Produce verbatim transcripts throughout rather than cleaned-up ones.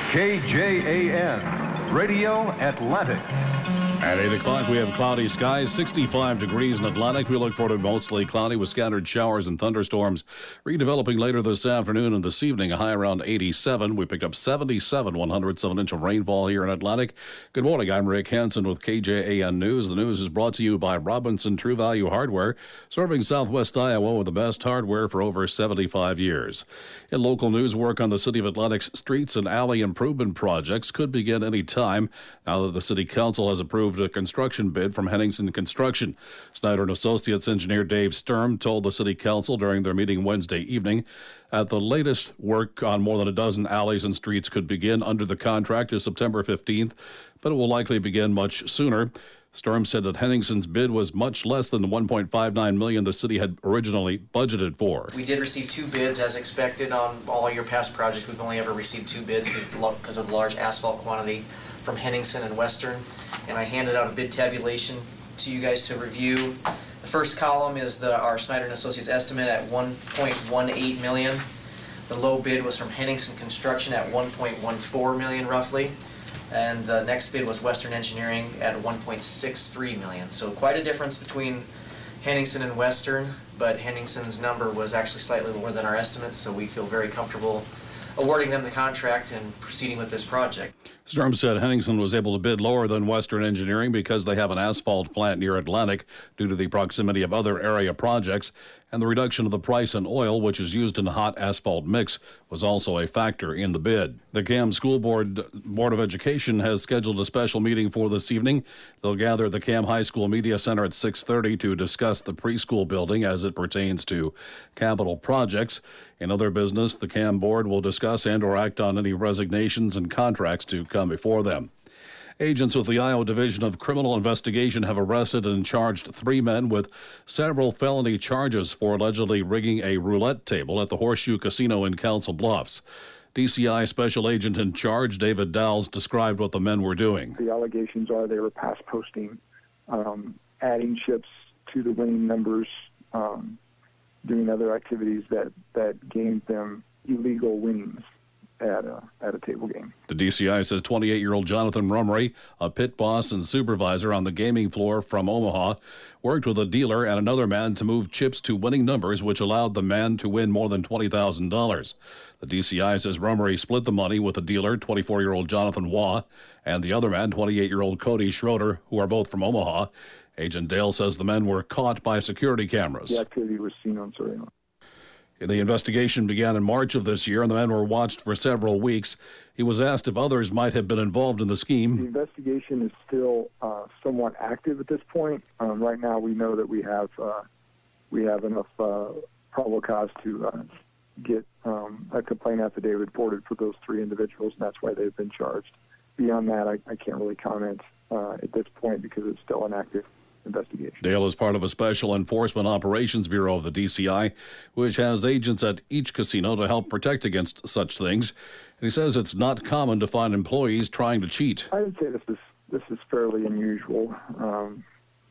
K J A N, Radio Atlantic. At eight o'clock, we have cloudy skies, sixty-five degrees in Atlantic. We look forward to mostly cloudy with scattered showers and thunderstorms. Redeveloping later this afternoon and this evening, a high around eighty-seven. We picked up seventy-seven, one hundredths of an inch of rainfall here in Atlantic. Good morning. I'm Rick Hansen with K J A N News. The news is brought to you by Robinson True Value Hardware, serving Southwest Iowa with the best hardware for over seventy-five years. In local news, work on the City of Atlantic's streets and alley improvement projects could begin any time now that the City Council has approved a construction bid from Henningsen Construction. Snyder and Associates engineer Dave Sturm told the City Council during their meeting Wednesday evening at the latest work on more than a dozen alleys and streets could begin under the contract is September fifteenth, but it will likely begin much sooner. Sturm said that Henningsen's bid was much less than the one point five nine million dollars the city had originally budgeted for. We did receive two bids as expected on all your past projects. We've only ever received two bids because of the large asphalt quantity from Henningsen and Western. And I handed out a bid tabulation to you guys to review. The first column is the our Snyder and Associates estimate at one point one eight million dollars. The low bid was from Henningsen Construction at one point one four million dollars roughly. And the next bid was Western Engineering at one point six three million dollars. So quite a difference between Henningsen and Western, but Henningsen's number was actually slightly lower than our estimates, so we feel very comfortable awarding them the contract and proceeding with this project. Sturm said Henningsen was able to bid lower than Western Engineering because they have an asphalt plant near Atlantic due to the proximity of other area projects, and the reduction of the price in oil, which is used in the hot asphalt mix, was also a factor in the bid. The C A M School Board Board of Education has scheduled a special meeting for this evening. They'll gather at the C A M High School Media Center at six thirty to discuss the preschool building as it pertains to capital projects. In other business, the C A M Board will discuss and or act on any resignations and contracts to come before them. Agents with the Iowa Division of Criminal Investigation have arrested and charged three men with several felony charges for allegedly rigging a roulette table at the Horseshoe Casino in Council Bluffs. D C I Special Agent in charge, David Dowles, described what the men were doing. The allegations are they were past posting, um, adding chips to the winning numbers, um, doing other activities that, that gained them illegal winnings at a, at a table game. The D C I says twenty-eight-year-old Jonathan Rummery, a pit boss and supervisor on the gaming floor from Omaha, worked with a dealer and another man to move chips to winning numbers, which allowed the man to win more than twenty thousand dollars. The D C I says Rummery split the money with the dealer, twenty-four-year-old Jonathan Waugh, and the other man, twenty-eight-year-old Cody Schroeder, who are both from Omaha. Agent Dale says the men were caught by security cameras. The activity was seen on surveillance. The investigation began in March of this year, and the men were watched for several weeks. He was asked if others might have been involved in the scheme. The investigation is still uh, somewhat active at this point. Um, right now, we know that we have uh, we have enough uh, probable cause to uh, get um, a complaint affidavit reported for those three individuals, and that's why they've been charged. Beyond that, I, I can't really comment uh, at this point because it's still an active investigation. Dale is part of a Special Enforcement Operations Bureau of the D C I, which has agents at each casino to help protect against such things. And he says it's not common to find employees trying to cheat. I would say this is this is fairly unusual. Um,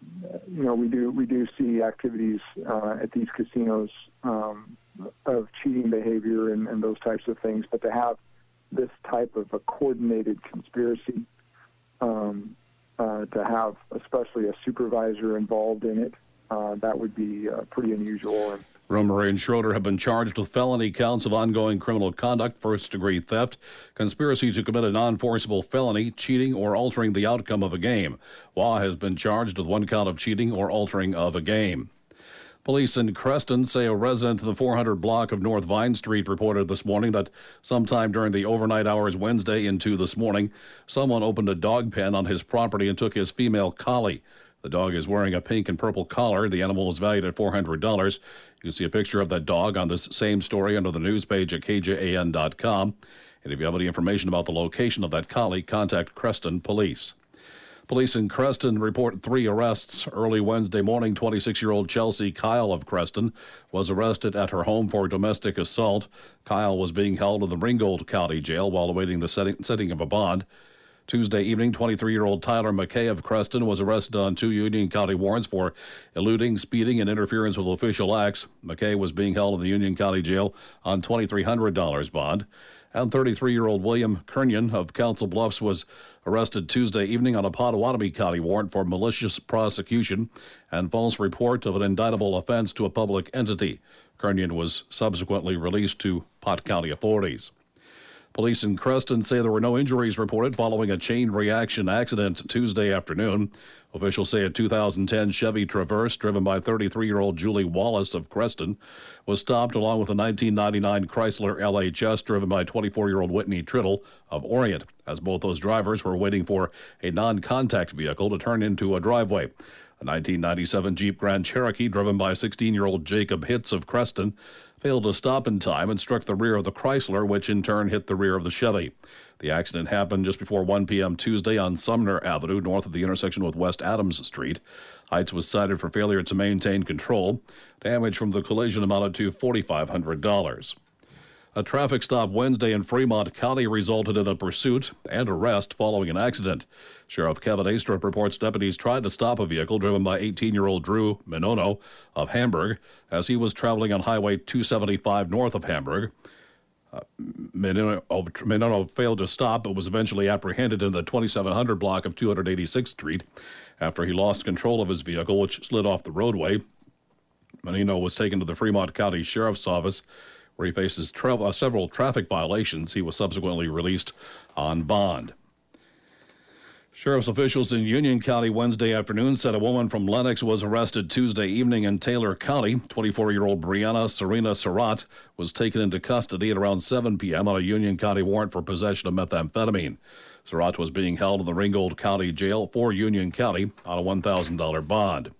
you know, we do we do see activities uh, at these casinos um, of cheating behavior and, and those types of things, but to have this type of a coordinated conspiracy. Um, Uh, to have especially a supervisor involved in it, uh, that would be uh, pretty unusual. And Rummery and Schroeder have been charged with felony counts of ongoing criminal conduct, first-degree theft, conspiracy to commit a non-forcible felony, cheating, or altering the outcome of a game. Waugh has been charged with one count of cheating or altering of a game. Police in Creston say a resident of the four hundred block of North Vine Street reported this morning that sometime during the overnight hours Wednesday into this morning, someone opened a dog pen on his property and took his female collie. The dog is wearing a pink and purple collar. The animal is valued at four hundred dollars. You can see a picture of that dog on this same story under the news page at K J A N dot com. And if you have any information about the location of that collie, contact Creston Police. Police in Creston report three arrests. Early Wednesday morning, twenty-six-year-old Chelsea Kyle of Creston was arrested at her home for domestic assault. Kyle was being held in the Ringgold County Jail while awaiting the setting, setting of a bond. Tuesday evening, twenty-three-year-old Tyler McKay of Creston was arrested on two Union County warrants for eluding, speeding, and interference with official acts. McKay was being held in the Union County Jail on two thousand three hundred dollars bond. And thirty-three-year-old William Kernion of Council Bluffs was arrested Tuesday evening on a Potawatomi County warrant for malicious prosecution and false report of an indictable offense to a public entity. Kernion was subsequently released to Pot County authorities. Police in Creston say there were no injuries reported following a chain reaction accident Tuesday afternoon. Officials say a two thousand ten Chevy Traverse driven by thirty-three-year-old Julie Wallace of Creston was stopped along with a nineteen ninety-nine Chrysler L H S driven by twenty-four-year-old Whitney Triddle of Orient, as both those drivers were waiting for a non-contact vehicle to turn into a driveway. A nineteen ninety-seven Jeep Grand Cherokee driven by sixteen-year-old Jacob Hitz of Creston failed to stop in time and struck the rear of the Chrysler, which in turn hit the rear of the Chevy. The accident happened just before one p.m. Tuesday on Sumner Avenue, north of the intersection with West Adams Street. Heights was cited for failure to maintain control. Damage from the collision amounted to four thousand five hundred dollars. A traffic stop Wednesday in Fremont County resulted in a pursuit and arrest following an accident. Sheriff Kevin Astrup reports deputies tried to stop a vehicle driven by eighteen-year-old Drew Minono of Hamburg as he was traveling on Highway two seventy-five north of Hamburg. Uh, Minono, Minono failed to stop but was eventually apprehended in the twenty-seven hundred block of two eighty-sixth Street after he lost control of his vehicle, which slid off the roadway. Minono was taken to the Fremont County Sheriff's Office, where he faces tra- uh, several traffic violations. He was subsequently released on bond. Sheriff's officials in Union County Wednesday afternoon said a woman from Lenox was arrested Tuesday evening in Taylor County. twenty-four-year-old Brianna Serena Surratt was taken into custody at around seven p.m. on a Union County warrant for possession of methamphetamine. Surratt was being held in the Ringgold County Jail for Union County on a one thousand dollars bond.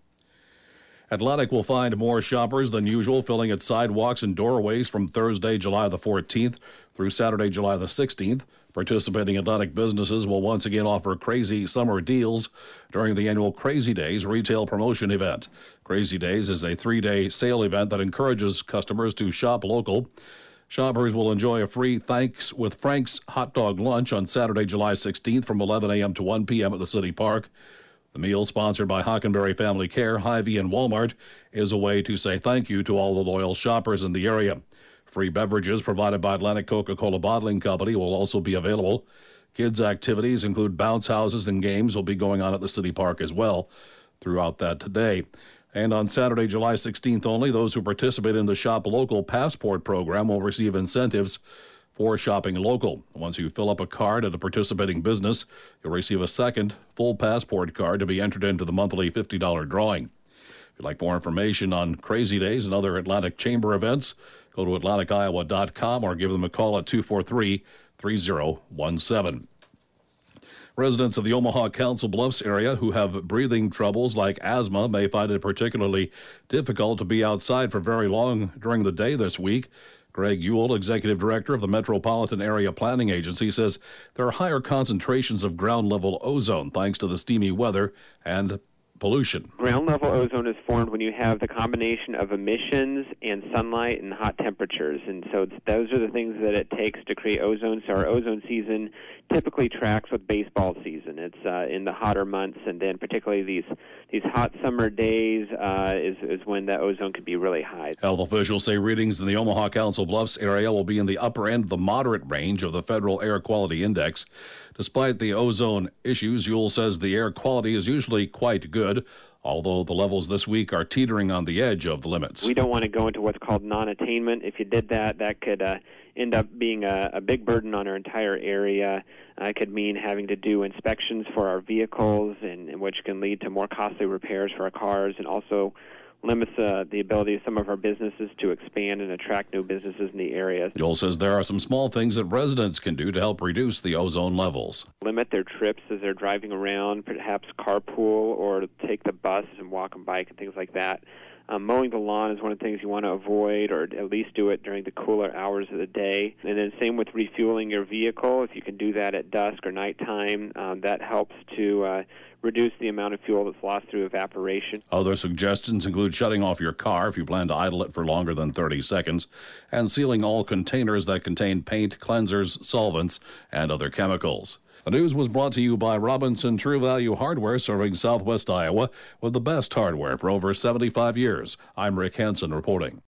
Atlantic will find more shoppers than usual filling its sidewalks and doorways from Thursday, July the fourteenth through Saturday, July the sixteenth. Participating Atlantic businesses will once again offer crazy summer deals during the annual Crazy Days retail promotion event. Crazy Days is a three-day sale event that encourages customers to shop local. Shoppers will enjoy a free Thanks with Frank's hot dog lunch on Saturday, July sixteenth from eleven a.m. to one p.m. at the City Park. The meal, sponsored by Hockenberry Family Care, Hy-Vee, and Walmart, is a way to say thank you to all the loyal shoppers in the area. Free beverages provided by Atlantic Coca-Cola Bottling Company will also be available. Kids' activities include bounce houses and games will be going on at the City Park as well throughout that day. And on Saturday, July sixteenth only, those who participate in the Shop Local Passport program will receive incentives for shopping local. Once you fill up a card at a participating business, you'll receive a second full passport card to be entered into the monthly fifty dollars drawing. If you'd like more information on Crazy Days and other Atlantic Chamber events, go to Atlantic Iowa dot com or give them a call at two four three, three zero one seven. Residents of the Omaha Council Bluffs area who have breathing troubles like asthma may find it particularly difficult to be outside for very long during the day this week. Greg Ewell, executive director of the Metropolitan Area Planning Agency, says there are higher concentrations of ground-level ozone thanks to the steamy weather and pollution. Ground level ozone is formed when you have the combination of emissions and sunlight and hot temperatures, and so it's, those are the things that it takes to create ozone. So our ozone season typically tracks with baseball season. It's uh, in the hotter months, and then particularly these these hot summer days uh, is, is when the ozone can be really high. Health officials say readings in the Omaha Council Bluffs area will be in the upper end of the moderate range of the Federal Air Quality Index. Despite the ozone issues, Ewell says the air quality is usually quite good, although the levels this week are teetering on the edge of the limits. We don't want to go into what's called non-attainment. If you did that, that could uh, end up being a, a big burden on our entire area. Uh, it could mean having to do inspections for our vehicles, and, and which can lead to more costly repairs for our cars, and also limits uh, the ability of some of our businesses to expand and attract new businesses in the area. Joel says there are some small things that residents can do to help reduce the ozone levels. Limit their trips as they're driving around, perhaps carpool or take the bus and walk and bike and things like that. Um, mowing the lawn is one of the things you want to avoid, or at least do it during the cooler hours of the day. And then same with refueling your vehicle. If you can do that at dusk or nighttime, um, that helps to uh, reduce the amount of fuel that's lost through evaporation. Other suggestions include shutting off your car if you plan to idle it for longer than thirty seconds, and sealing all containers that contain paint, cleansers, solvents, and other chemicals. The news was brought to you by Robinson True Value Hardware, serving Southwest Iowa with the best hardware for over seventy-five years. I'm Rick Hansen reporting.